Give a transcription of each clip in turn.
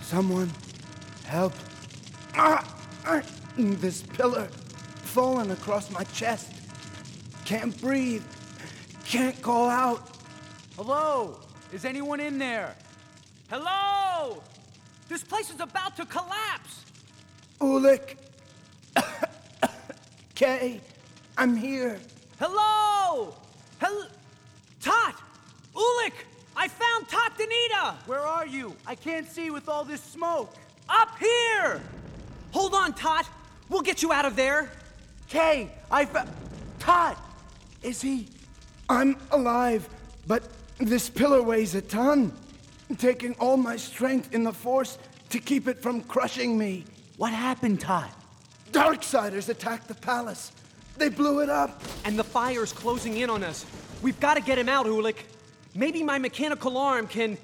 Someone help. This pillar fallen across my chest. Can't breathe. Can't call out. Hello? Is anyone in there? Hello? This place is about to collapse. Ulick. Kay, I'm here. Hello? Tot! Ulick! I found Tot Danita! Where are you? I can't see with all this smoke. Up here! Hold on, Tot. We'll get you out of there. Kay, Tot! Is he? I'm alive, but this pillar weighs a ton. Taking all my strength in the Force to keep it from crushing me. What happened, Tot? Darksiders attacked the palace. They blew it up. And the fire's closing in on us. We've got to get him out, Ulick. Maybe my mechanical arm can...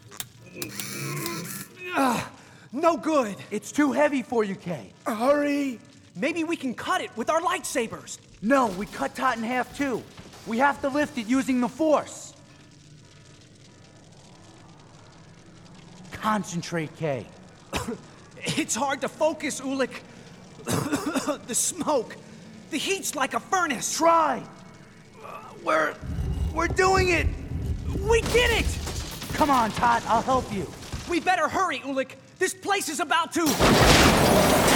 no good. It's too heavy for you, Kay. Hurry. Maybe we can cut it with our lightsabers. No, we cut Tot in half too. We have to lift it using the Force. Concentrate, Kay. It's hard to focus, Ulick. The smoke. The heat's like a furnace. Try. We're doing it. We did it! Come on, Tot. I'll help you. We better hurry, Ulick. This place is about to...